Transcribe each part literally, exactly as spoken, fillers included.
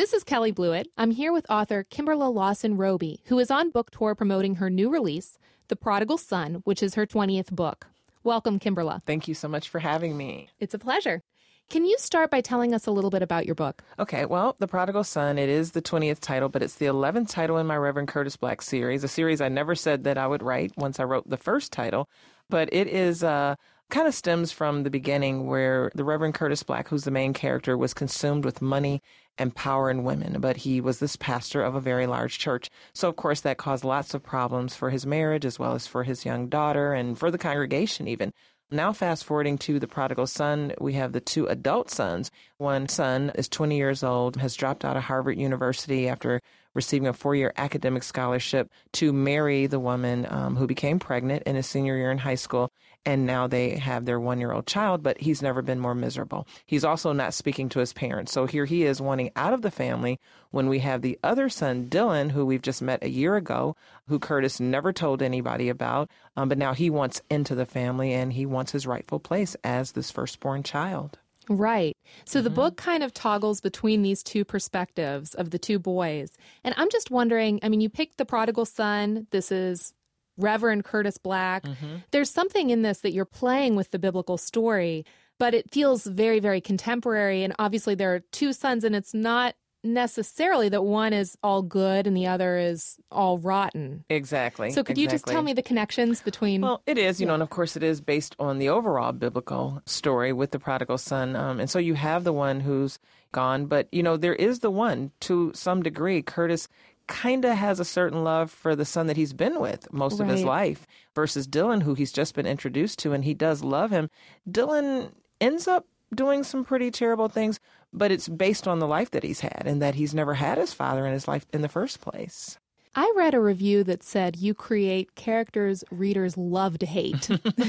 This is Kelly Blewett. I'm here with author Kimberla Lawson Roby, who is on book tour promoting her new release, The Prodigal Son, which is her twentieth book. Welcome, Kimberla. Thank you so much for having me. It's a pleasure. Can you start by telling us a little bit about your book? Okay, well, The Prodigal Son, it is the twentieth title, but it's the eleventh title in my Reverend Curtis Black series, a series I never said that I would write once I wrote the first title. But it is uh, kind of stems from the beginning where the Reverend Curtis Black, who's the main character, was consumed with money and power and women. But he was this pastor of a very large church. So, of course, that caused lots of problems for his marriage as well as for his young daughter and for the congregation even. Now, fast forwarding to the prodigal son, we have the two adult sons. One son is twenty years old, has dropped out of Harvard University after receiving a four-year academic scholarship to marry the woman um, who became pregnant in his senior year in high school. And now they have their one-year-old child, but he's never been more miserable. He's also not speaking to his parents. So here he is wanting out of the family when we have the other son, Dylan, who we've just met a year ago, who Curtis never told anybody about. Um, but now he wants into the family and he wants his rightful place as this firstborn child. Right. So Mm-hmm. the book kind of toggles between these two perspectives of the two boys. And I'm just wondering, I mean, you picked the prodigal son. This is Reverend Curtis Black. Mm-hmm. There's something in this that you're playing with the biblical story, but it feels very, very contemporary. And obviously there are two sons, and it's not necessarily that one is all good and the other is all rotten. Exactly. So could you just exactly. tell me the connections between... Well, it is, you Yeah. know, and of course it is based on the overall biblical story with the prodigal son. Um, and so you have the one who's gone, but, you know, there is the one to some degree. Curtis kind of has a certain love for the son that he's been with most of his Right. life versus Dylan, who he's just been introduced to, and he does love him. Dylan ends up doing some pretty terrible things, but it's based on the life that he's had and that he's never had his father in his life in the first place. I read a review that said you create characters readers love to hate.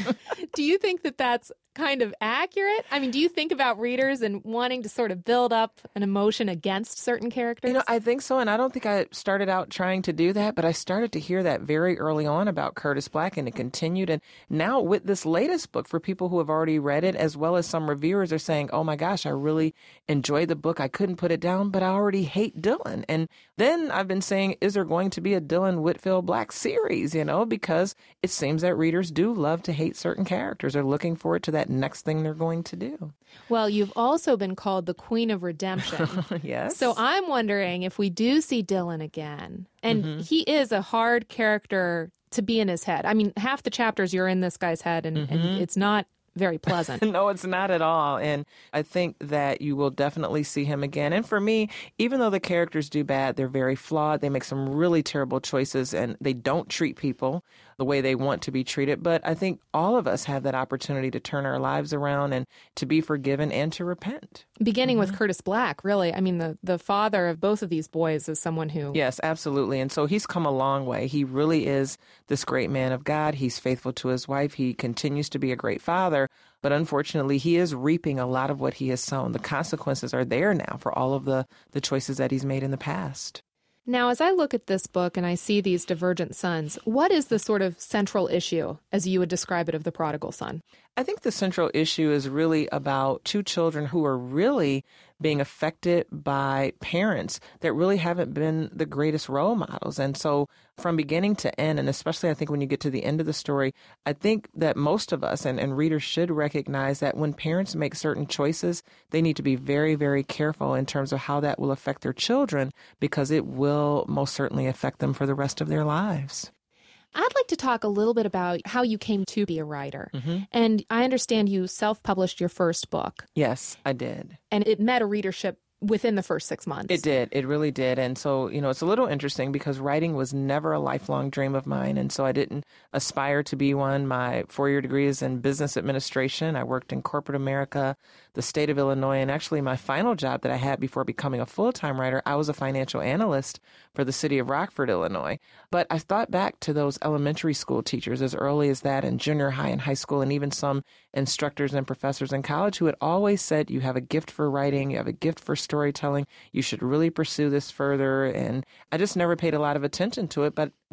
Do you think that that's kind of accurate? I mean, do you think about readers and wanting to sort of build up an emotion against certain characters? You know, I think so, and I don't think I started out trying to do that, but I started to hear that very early on about Curtis Black, and it continued. And now with this latest book, for people who have already read it, as well as some reviewers are saying, oh my gosh, I really enjoyed the book. I couldn't put it down, but I already hate Dylan. And then I've been saying, is there going to be a Dylan Whitfield Black series, you know, because it seems that readers do love to hate certain characters. They're looking forward to that next thing they're going to do. Well, you've also been called the Queen of Redemption. Yes. So I'm wondering if we do see Dylan again, and Mm-hmm. he is a hard character to be in his head. I mean, half the chapters you're in this guy's head, and, Mm-hmm. and it's not very pleasant. No, it's not at all. And I think that you will definitely see him again. And for me, even though the characters do bad, they're very flawed. They make some really terrible choices and they don't treat people the way they want to be treated. But I think all of us have that opportunity to turn our lives around and to be forgiven and to repent. Beginning Mm-hmm. with Curtis Black, really. I mean, the, the father of both of these boys is someone who... Yes, absolutely. And so he's come a long way. He really is this great man of God. He's faithful to his wife. He continues to be a great father. But unfortunately, he is reaping a lot of what he has sown. The consequences are there now for all of the, the choices that he's made in the past. Now, as I look at this book and I see these divergent sons, what is the sort of central issue, as you would describe it, of the prodigal son? I think the central issue is really about two children who are really being affected by parents that really haven't been the greatest role models. And so from beginning to end, and especially I think when you get to the end of the story, I think that most of us and, and readers should recognize that when parents make certain choices, they need to be very, very careful in terms of how that will affect their children, because it will most certainly affect them for the rest of their lives. I'd like to talk a little bit about how you came to be a writer. Mm-hmm. And I understand you self-published your first book, Yes, I did. and it met a readership within the first six months. It did. It really did. And so, you know, it's a little interesting because writing was never a lifelong dream of mine. And so I didn't aspire to be one. My four-year degree is in business administration. I worked in corporate America, the state of Illinois, and actually my final job that I had before becoming a full-time writer, I was a financial analyst for the city of Rockford, Illinois. But I thought back to those elementary school teachers as early as that, in junior high and high school, and even some instructors and professors in college who had always said, you have a gift for writing, you have a gift for storytelling, you should really pursue this further. And I just never paid a lot of attention to it. But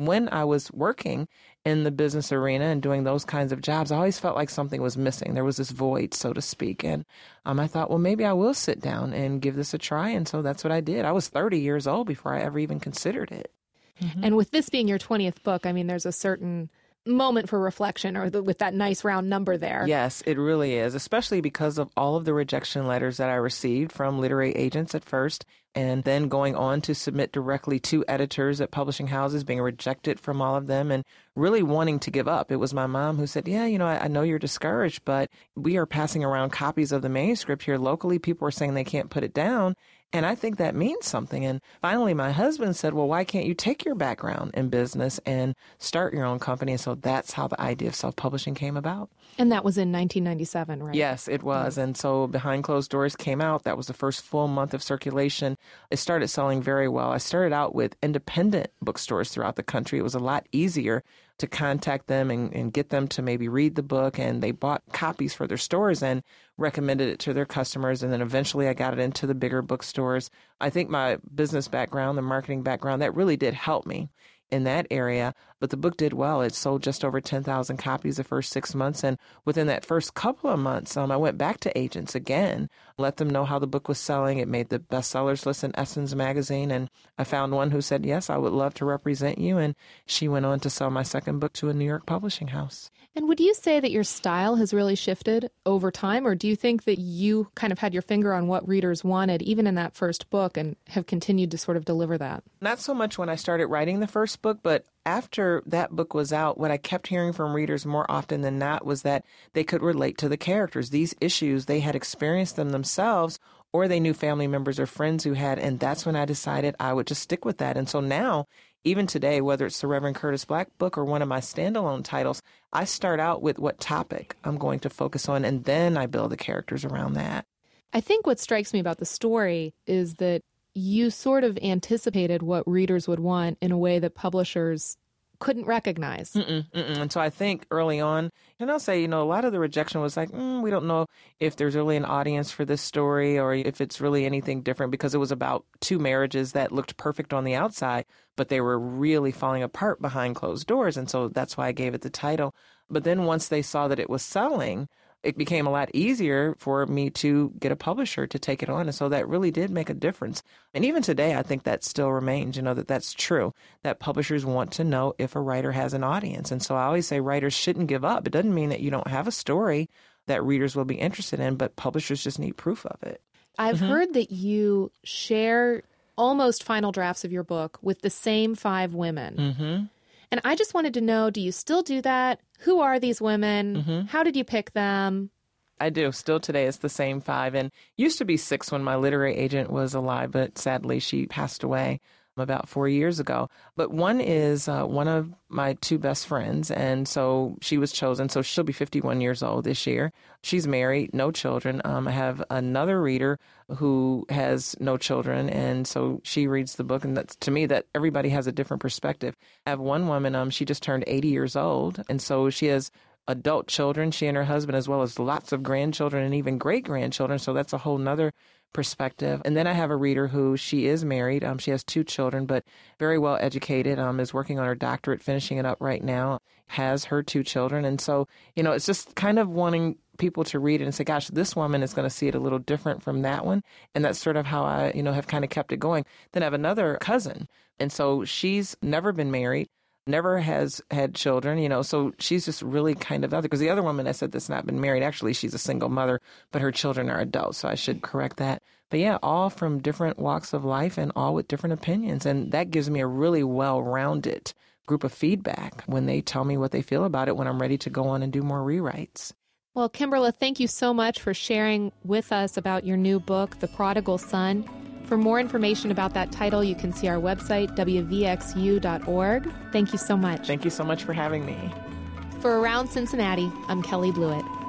when I was working in the business arena and doing those kinds of jobs, I always felt like something was missing. There was this void, so to speak. And um, I thought, well, maybe I will sit down and give this a try. And so that's what I did. I was thirty years old before I ever even considered it. Mm-hmm. And with this being your twentieth book, I mean, there's a certain moment for reflection, or the, with that nice round number there. Yes, it really is, especially because of all of the rejection letters that I received from literary agents at first, and then going on to submit directly to editors at publishing houses, being rejected from all of them, and really wanting to give up. It was my mom who said, yeah, you know, I, I know you're discouraged, but we are passing around copies of the manuscript here locally. People are saying they can't put it down. And I think that means something. And finally, my husband said, well, why can't you take your background in business and start your own company? And so that's how the idea of self-publishing came about. And that was in nineteen ninety-seven, right? Yes, it was. And so Behind Closed Doors came out. That was the first full month of circulation. It started selling very well. I started out with independent bookstores throughout the country. It was a lot easier to contact them and, and get them to maybe read the book, and they bought copies for their stores and recommended it to their customers. And then eventually I got it into the bigger bookstores. I think my business background, the marketing background, that really did help me in that area. But the book did well. It sold just over ten thousand copies the first six months. And within that first couple of months, um, I went back to agents again, let them know how the book was selling. It made the bestsellers list in Essence magazine. And I found one who said, yes, I would love to represent you. And she went on to sell my second book to a New York publishing house. And would you say that your style has really shifted over time, or do you think that you kind of had your finger on what readers wanted, even in that first book, and have continued to sort of deliver that? Not so much when I started writing the first book, but after that book was out, what I kept hearing from readers more often than not was that they could relate to the characters. These issues, they had experienced them themselves, or they knew family members or friends who had, and that's when I decided I would just stick with that. And so now, even today, whether it's the Reverend Curtis Black book or one of my standalone titles, I start out with what topic I'm going to focus on, and then I build the characters around that. I think what strikes me about the story is that you sort of anticipated what readers would want in a way that publishers couldn't recognize. Mm-mm, mm-mm. And so I think early on, and I'll say, you know, a lot of the rejection was like, mm, we don't know if there's really an audience for this story or if it's really anything different, because it was about two marriages that looked perfect on the outside, but they were really falling apart behind closed doors. And so that's why I gave it the title. But then once they saw that it was selling, it became a lot easier for me to get a publisher to take it on. And so that really did make a difference. And even today, I think that still remains, you know, that that's true, that publishers want to know if a writer has an audience. And so I always say writers shouldn't give up. It doesn't mean that you don't have a story that readers will be interested in, but publishers just need proof of it. I've mm-hmm. heard that you share almost final drafts of your book with the same five women. Mm-hmm. And I just wanted to know, do you still do that? Who are these women? Mm-hmm. How did you pick them? I do. Still today, it's the same five. And used to be six when my literary agent was alive, but sadly she passed away about four years ago. But one is uh, one of my two best friends, and so she was chosen. So she'll be fifty-one years old this year. She's married, no children. Um, I have another reader who has no children, and so she reads the book, and that's, to me, that everybody has a different perspective. I have one woman, um, she just turned eighty years old, and so she has adult children, she and her husband, as well as lots of grandchildren and even great-grandchildren, so that's a whole nother perspective. And then I have a reader who, she is married. Um, she has two children, but very well educated, um, is working on her doctorate, finishing it up right now, has her two children. And so, you know, it's just kind of wanting people to read it and say, gosh, this woman is going to see it a little different from that one. And that's sort of how I, you know, have kind of kept it going. Then I have another cousin. And so she's never been married, never has had children, you know, so she's just really kind of other, because the other woman I said that's not been married, actually, she's a single mother, but her children are adults, so I should correct that. But yeah, all from different walks of life and all with different opinions. And that gives me a really well-rounded group of feedback when they tell me what they feel about it when I'm ready to go on and do more rewrites. Well, Kimberla, thank you so much for sharing with us about your new book, The Prodigal Son. For more information about that title, you can see our website, w v x u dot org. Thank you so much. Thank you so much for having me. For Around Cincinnati, I'm Kelly Blewett.